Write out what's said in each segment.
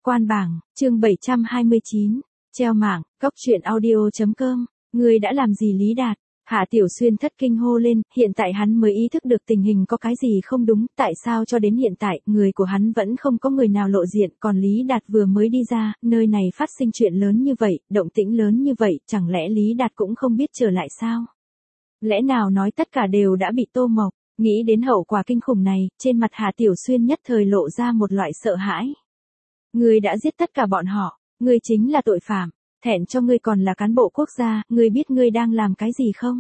Quan bảng, chương 729, treo mạng, cóc truyện audio.com, ngươi đã làm gì Lý Đạt? Hạ Tiểu Xuyên thất kinh hô lên, hiện tại hắn mới ý thức được tình hình có cái gì không đúng, tại sao cho đến hiện tại, người của hắn vẫn không có người nào lộ diện, còn Lý Đạt vừa mới đi ra, nơi này phát sinh chuyện lớn như vậy, động tĩnh lớn như vậy, chẳng lẽ Lý Đạt cũng không biết trở lại sao? Lẽ nào nói tất cả đều đã bị Tô Mộc? Nghĩ đến hậu quả kinh khủng này, trên mặt Hạ Tiểu Xuyên nhất thời lộ ra một loại sợ hãi. Ngươi đã giết tất cả bọn họ, ngươi chính là tội phạm, thẹn cho ngươi còn là cán bộ quốc gia, ngươi biết ngươi đang làm cái gì không?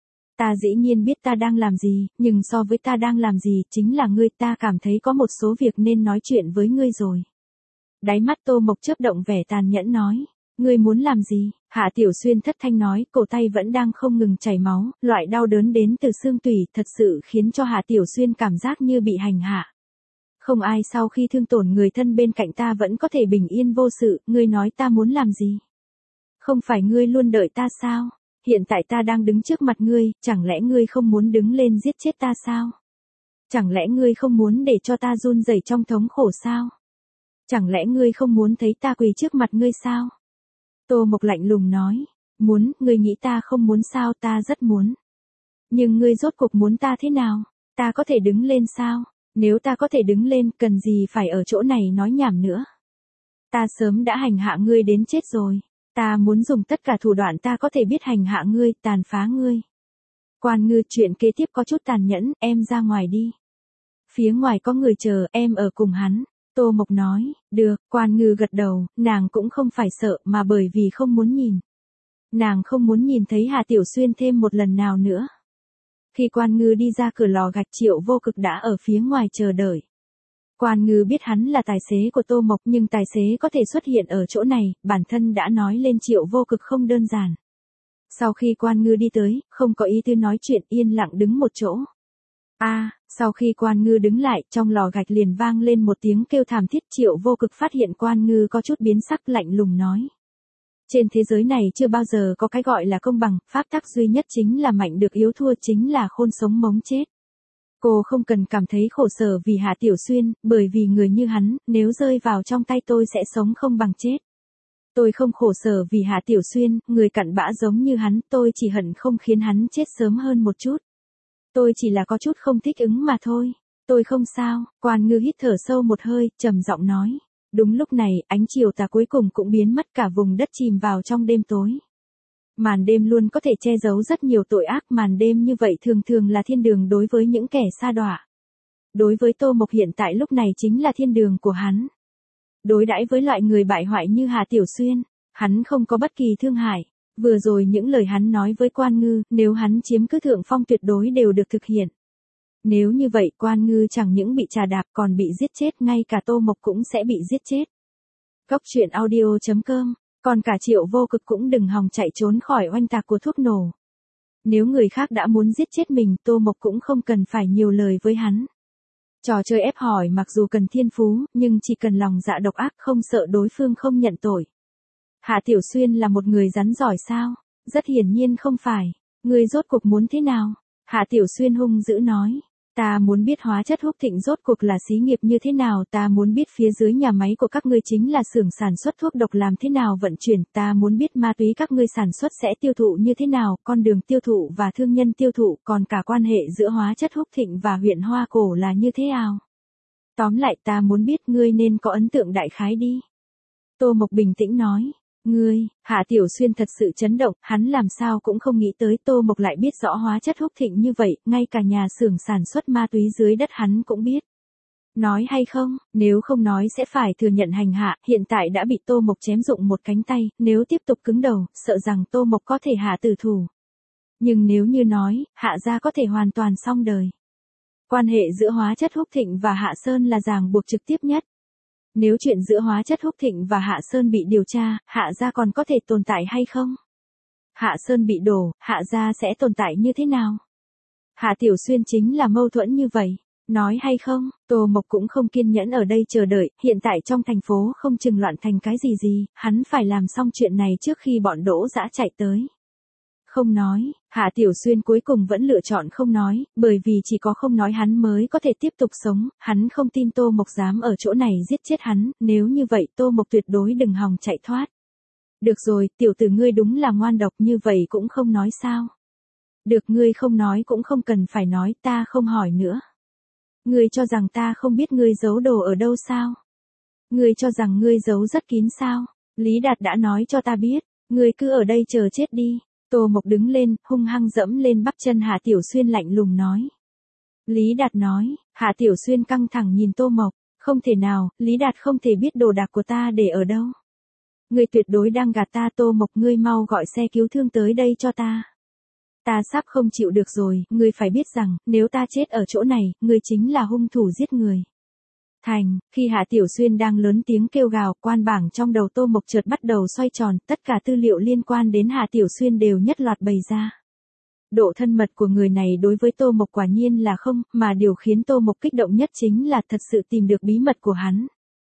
Ta dĩ nhiên biết ta đang làm gì, nhưng so với ta đang làm gì, chính là ngươi, ta cảm thấy có một số việc nên nói chuyện với ngươi rồi. Đáy mắt Tô Mộc chớp động vẻ tàn nhẫn nói, ngươi muốn làm gì? Hạ Tiểu Xuyên thất thanh nói, cổ tay vẫn đang không ngừng chảy máu, loại đau đớn đến từ xương tủy thật sự khiến cho Hạ Tiểu Xuyên cảm giác như bị hành hạ. Không ai sau khi thương tổn người thân bên cạnh ta vẫn có thể bình yên vô sự, ngươi nói ta muốn làm gì? Không phải ngươi luôn đợi ta sao? Hiện tại ta đang đứng trước mặt ngươi, chẳng lẽ ngươi không muốn đứng lên giết chết ta sao? Chẳng lẽ ngươi không muốn để cho ta run rẩy trong thống khổ sao? Chẳng lẽ ngươi không muốn thấy ta quỳ trước mặt ngươi sao? Tô Mộc lạnh lùng nói, muốn, ngươi nghĩ ta không muốn sao, ta rất muốn. Nhưng ngươi rốt cuộc muốn ta thế nào? Ta có thể đứng lên sao? Nếu ta có thể đứng lên, cần gì phải ở chỗ này nói nhảm nữa? Ta sớm đã hành hạ ngươi đến chết rồi. Ta muốn dùng tất cả thủ đoạn ta có thể biết hành hạ ngươi, tàn phá ngươi. Quan Ngư, chuyện kế tiếp có chút tàn nhẫn, em ra ngoài đi. Phía ngoài có người chờ, em ở cùng hắn. Tô Mộc nói, được, Quan Ngư gật đầu, nàng cũng không phải sợ mà bởi vì không muốn nhìn. Nàng không muốn nhìn thấy Hạ Tiểu Xuyên thêm một lần nào nữa. Khi Quan Ngư đi ra cửa lò gạch, Triệu Vô Cực đã ở phía ngoài chờ đợi. Quan Ngư biết hắn là tài xế của Tô Mộc, nhưng tài xế có thể xuất hiện ở chỗ này, bản thân đã nói lên Triệu Vô Cực không đơn giản. Sau khi Quan Ngư đi tới, không có ý tư nói chuyện, yên lặng đứng một chỗ. Sau khi Quan Ngư đứng lại, trong lò gạch liền vang lên một tiếng kêu thảm thiết. Triệu Vô Cực phát hiện Quan Ngư có chút biến sắc, lạnh lùng nói. Trên thế giới này chưa bao giờ có cái gọi là công bằng, pháp tắc duy nhất chính là mạnh được yếu thua, chính là khôn sống mống chết. Cô không cần cảm thấy khổ sở vì Hạ Tiểu Xuyên, bởi vì người như hắn, nếu rơi vào trong tay tôi sẽ sống không bằng chết. Tôi không khổ sở vì Hạ Tiểu Xuyên, người cặn bã giống như hắn, tôi chỉ hận không khiến hắn chết sớm hơn một chút. Tôi chỉ là có chút không thích ứng mà thôi. Tôi không sao. Quan Ngư hít thở sâu một hơi, trầm giọng nói. Đúng lúc này, ánh chiều tà cuối cùng cũng biến mất, cả vùng đất chìm vào trong đêm tối. Màn đêm luôn có thể che giấu rất nhiều tội ác, màn đêm như vậy thường thường là thiên đường đối với những kẻ sa đọa. Đối với Tô Mộc hiện tại lúc này chính là thiên đường của hắn. Đối đãi với loại người bại hoại như Hạ Tiểu Xuyên, hắn không có bất kỳ thương hại. Vừa rồi những lời hắn nói với Quan Ngư, nếu hắn chiếm cứ thượng phong tuyệt đối đều được thực hiện. Nếu như vậy, Quan Ngư chẳng những bị trà đạp còn bị giết chết, ngay cả Tô Mộc cũng sẽ bị giết chết. Cóc truyện audio.com, còn cả Triệu Vô Cực cũng đừng hòng chạy trốn khỏi oanh tạc của thuốc nổ. Nếu người khác đã muốn giết chết mình, Tô Mộc cũng không cần phải nhiều lời với hắn. Trò chơi ép hỏi mặc dù cần thiên phú, nhưng chỉ cần lòng dạ độc ác, không sợ đối phương không nhận tội. Hạ Tiểu Xuyên là một người rắn giỏi sao? Rất hiển nhiên không phải. Ngươi rốt cuộc muốn thế nào? Hạ Tiểu Xuyên hung dữ nói. Ta muốn biết hóa chất húc thịnh rốt cuộc là xí nghiệp như thế nào, ta muốn biết phía dưới nhà máy của các ngươi chính là xưởng sản xuất thuốc độc làm thế nào vận chuyển, ta muốn biết ma túy các ngươi sản xuất sẽ tiêu thụ như thế nào, con đường tiêu thụ và thương nhân tiêu thụ, còn cả quan hệ giữa hóa chất húc thịnh và huyện Hoa Cổ là như thế nào. Tóm lại ta muốn biết, ngươi nên có ấn tượng đại khái đi. Tô Mộc bình tĩnh nói. Ngươi, Hạ Tiểu Xuyên thật sự chấn động, hắn làm sao cũng không nghĩ tới Tô Mộc lại biết rõ hóa chất húc thịnh như vậy, ngay cả nhà xưởng sản xuất ma túy dưới đất hắn cũng biết. Nói hay không, nếu không nói sẽ phải thừa nhận hành hạ, hiện tại đã bị Tô Mộc chém rụng một cánh tay, nếu tiếp tục cứng đầu, sợ rằng Tô Mộc có thể hạ tử thủ. Nhưng nếu như nói, Hạ gia có thể hoàn toàn xong đời. Quan hệ giữa hóa chất húc thịnh và Hạ Sơn là ràng buộc trực tiếp nhất. Nếu chuyện giữa hóa chất húc thịnh và Hạ Sơn bị điều tra, Hạ gia còn có thể tồn tại hay không? Hạ Sơn bị đổ, Hạ gia sẽ tồn tại như thế nào? Hạ Tiểu Xuyên chính là mâu thuẫn như vậy. Nói hay không, Tô Mộc cũng không kiên nhẫn ở đây chờ đợi, hiện tại trong thành phố không chừng loạn thành cái gì, hắn phải làm xong chuyện này trước khi bọn Đỗ Dã chạy tới. Không nói, Hạ Tiểu Xuyên cuối cùng vẫn lựa chọn không nói, bởi vì chỉ có không nói hắn mới có thể tiếp tục sống, hắn không tin Tô Mộc dám ở chỗ này giết chết hắn, nếu như vậy Tô Mộc tuyệt đối đừng hòng chạy thoát. Được rồi, tiểu tử ngươi đúng là ngoan độc, như vậy cũng không nói sao. Được, ngươi không nói cũng không cần phải nói, ta không hỏi nữa. Ngươi cho rằng ta không biết ngươi giấu đồ ở đâu sao? Ngươi cho rằng ngươi giấu rất kín sao? Lý Đạt đã nói cho ta biết, ngươi cứ ở đây chờ chết đi. Tô Mộc đứng lên, hung hăng dẫm lên bắp chân Hạ Tiểu Xuyên lạnh lùng nói. Lý Đạt nói, Hạ Tiểu Xuyên căng thẳng nhìn Tô Mộc, không thể nào, Lý Đạt không thể biết đồ đạc của ta để ở đâu. Ngươi tuyệt đối đang gạt ta. Tô Mộc, ngươi mau gọi xe cứu thương tới đây cho ta. Ta sắp không chịu được rồi, ngươi phải biết rằng, nếu ta chết ở chỗ này, ngươi chính là hung thủ giết người. Thành, khi Hạ Tiểu Xuyên đang lớn tiếng kêu gào, quan bảng trong đầu Tô Mộc chợt bắt đầu xoay tròn, tất cả tư liệu liên quan đến Hạ Tiểu Xuyên đều nhất loạt bày ra. Độ thân mật của người này đối với Tô Mộc quả nhiên là không, mà điều khiến Tô Mộc kích động nhất chính là thật sự tìm được bí mật của hắn.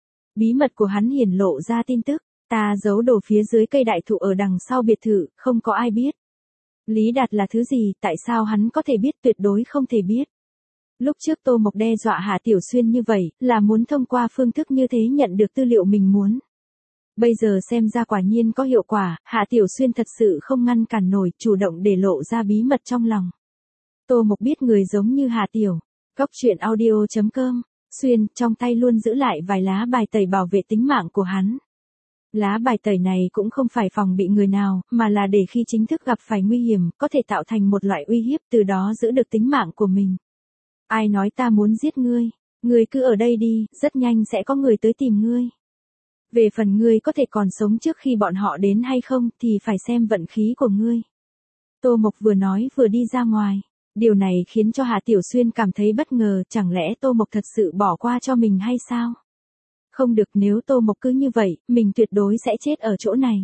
Bí mật của hắn hiển lộ ra tin tức, ta giấu đồ phía dưới cây đại thụ ở đằng sau biệt thự, không có ai biết. Lý Đạt là thứ gì, tại sao hắn có thể biết, tuyệt đối không thể biết. Lúc trước Tô Mộc đe dọa Hạ Tiểu Xuyên như vậy, là muốn thông qua phương thức như thế nhận được tư liệu mình muốn. Bây giờ xem ra quả nhiên có hiệu quả, Hạ Tiểu Xuyên thật sự không ngăn cản nổi, chủ động để lộ ra bí mật trong lòng. Tô Mộc biết người giống như Hạ Tiểu. Cóc truyện audio.com, Xuyên, trong tay luôn giữ lại vài lá bài tẩy bảo vệ tính mạng của hắn. Lá bài tẩy này cũng không phải phòng bị người nào, mà là để khi chính thức gặp phải nguy hiểm, có thể tạo thành một loại uy hiếp, từ đó giữ được tính mạng của mình. Ai nói ta muốn giết ngươi? Ngươi cứ ở đây đi, rất nhanh sẽ có người tới tìm ngươi. Về phần ngươi có thể còn sống trước khi bọn họ đến hay không, thì phải xem vận khí của ngươi. Tô Mộc vừa nói vừa đi ra ngoài. Điều này khiến cho Hạ Tiểu Xuyên cảm thấy bất ngờ, chẳng lẽ Tô Mộc thật sự bỏ qua cho mình hay sao? Không được, nếu Tô Mộc cứ như vậy, mình tuyệt đối sẽ chết ở chỗ này.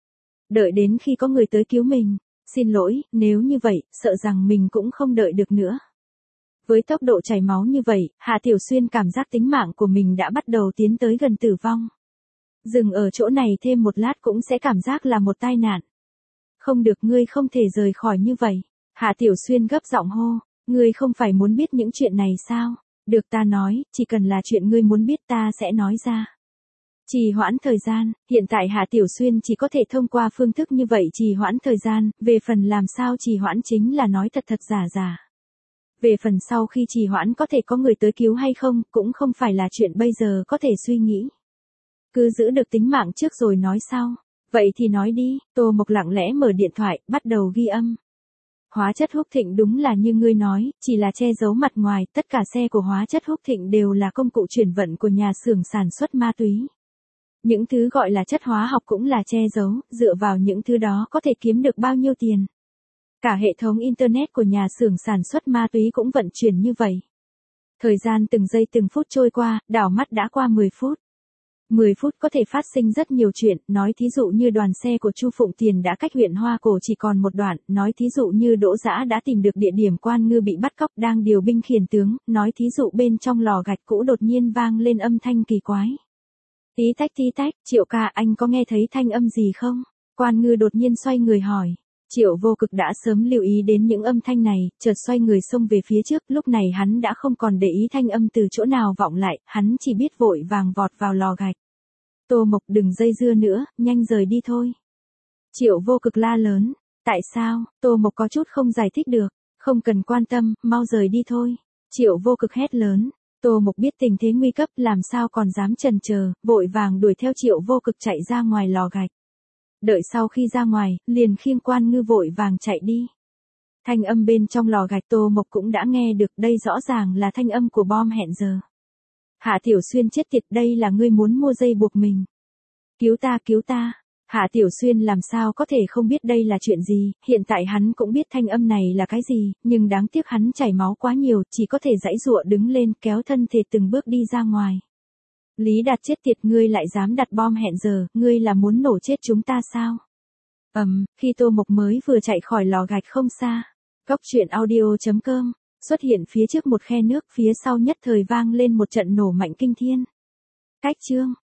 Đợi đến khi có người tới cứu mình. Xin lỗi, nếu như vậy, sợ rằng mình cũng không đợi được nữa. Với tốc độ chảy máu như vậy, Hạ Tiểu Xuyên cảm giác tính mạng của mình đã bắt đầu tiến tới gần tử vong. Dừng ở chỗ này thêm một lát cũng sẽ cảm giác là một tai nạn. Không được, ngươi không thể rời khỏi như vậy. Hạ Tiểu Xuyên gấp giọng hô, ngươi không phải muốn biết những chuyện này sao? Được, ta nói, chỉ cần là chuyện ngươi muốn biết ta sẽ nói ra. Trì hoãn thời gian, hiện tại Hạ Tiểu Xuyên chỉ có thể thông qua phương thức như vậy trì hoãn thời gian, về phần làm sao trì hoãn chính là nói thật thật giả giả. Về phần sau khi trì hoãn có thể có người tới cứu hay không, cũng không phải là chuyện bây giờ có thể suy nghĩ. Cứ giữ được tính mạng trước rồi nói sau. Vậy thì nói đi. Tô Mộc lặng lẽ mở điện thoại, bắt đầu ghi âm. Hóa chất Húc Thịnh đúng là như ngươi nói, chỉ là che giấu mặt ngoài, tất cả xe của hóa chất Húc Thịnh đều là công cụ chuyển vận của nhà xưởng sản xuất ma túy. Những thứ gọi là chất hóa học cũng là che giấu, dựa vào những thứ đó có thể kiếm được bao nhiêu tiền. Cả hệ thống Internet của nhà xưởng sản xuất ma túy cũng vận chuyển như vậy. Thời gian từng giây từng phút trôi qua, đảo mắt đã qua 10 phút. 10 phút có thể phát sinh rất nhiều chuyện, nói thí dụ như đoàn xe của Chu Phụng Tiền đã cách huyện Hoa Cổ chỉ còn một đoạn, nói thí dụ như Đỗ Dã đã tìm được địa điểm Quan Ngư bị bắt cóc đang điều binh khiển tướng, nói thí dụ bên trong lò gạch cũ đột nhiên vang lên âm thanh kỳ quái. Tí tách, Triệu ca, anh có nghe thấy thanh âm gì không? Quan Ngư đột nhiên xoay người hỏi. Triệu Vô Cực đã sớm lưu ý đến những âm thanh này, chợt xoay người xông về phía trước, lúc này hắn đã không còn để ý thanh âm từ chỗ nào vọng lại, hắn chỉ biết vội vàng vọt vào lò gạch. Tô Mộc, đừng dây dưa nữa, nhanh rời đi thôi. Triệu Vô Cực la lớn. Tại sao? Tô Mộc có chút không giải thích được. Không cần quan tâm, mau rời đi thôi. Triệu Vô Cực hét lớn. Tô Mộc biết tình thế nguy cấp, làm sao còn dám chần chờ, vội vàng đuổi theo Triệu Vô Cực chạy ra ngoài lò gạch. Đợi sau khi ra ngoài, liền khiêng Quan Ngư vội vàng chạy đi. Thanh âm bên trong lò gạch Tô Mộc cũng đã nghe được, đây rõ ràng là thanh âm của bom hẹn giờ. Hạ Tiểu Xuyên chết tiệt, đây là ngươi muốn mua dây buộc mình. Cứu ta, cứu ta. Hạ Tiểu Xuyên làm sao có thể không biết đây là chuyện gì, hiện tại hắn cũng biết thanh âm này là cái gì, nhưng đáng tiếc hắn chảy máu quá nhiều, chỉ có thể giãy giụa đứng lên, kéo thân thể từng bước đi ra ngoài. Lý Đạt, chết tiệt, ngươi lại dám đặt bom hẹn giờ, ngươi là muốn nổ chết chúng ta sao? Khi Tô Mộc mới vừa chạy khỏi lò gạch không xa, Cóc truyện audio.com, xuất hiện phía trước một khe nước, phía sau nhất thời vang lên một trận nổ mạnh kinh thiên. Cách chương